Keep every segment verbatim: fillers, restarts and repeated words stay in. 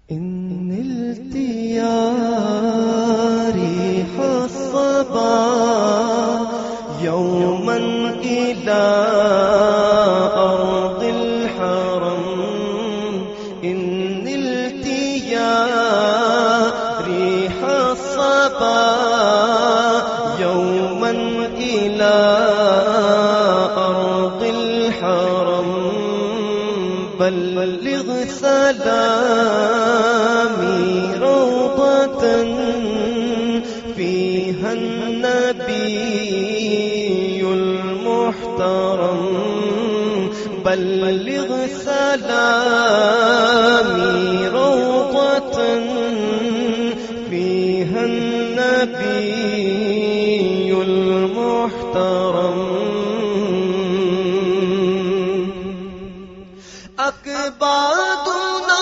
إن التيا ريح الصبا يوما إلى أرض الحرم. إن التيا ريح الصبا يوما إلى أرض الحرم. بلغ سلامي روضة فيها النبي المحترم. بلغ سلامي روضة فيها النبي المحترم. أكبادنا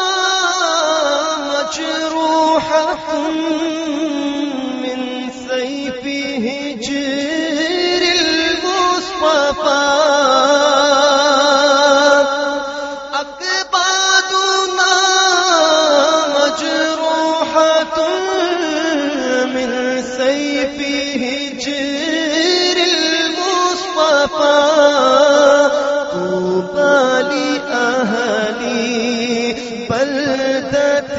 مجروحة من سيف هجر المصطفى. أكبادنا مجروحة من سيف هجر المصطفى. طوبى لأهالي بلدة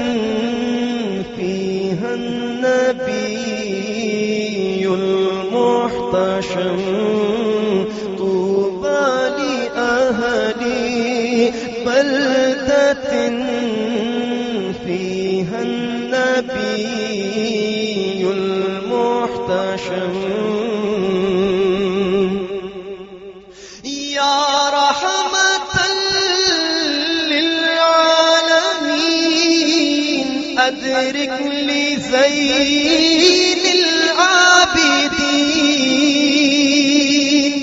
فيها النبي المحتشم. طوبى لأهالي بلدة فيها النبي المحتشم. يا رحمة للعالمين أدرك لزين العابدين.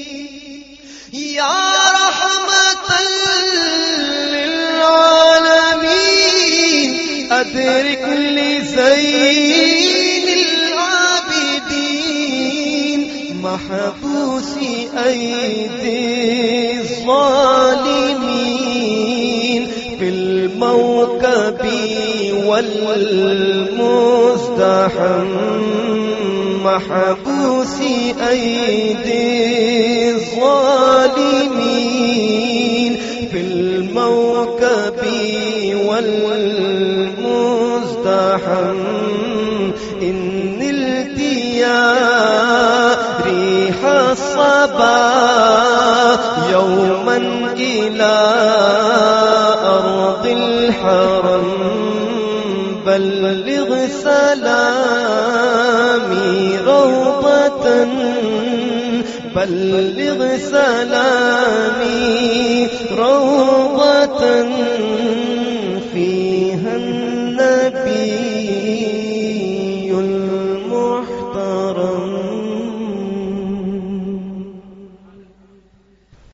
يا رحمة للعالمين أدرك لزين العابدين. محبوس أيدي الظالمين في الموكب والمزدحم. محبوس أيدي الظالمين في الموكب والمزدحم. إن التيا ريح الصبا يوما إلى أرض الحرم. بلغ سلامي روضة بلغ سلامي روضة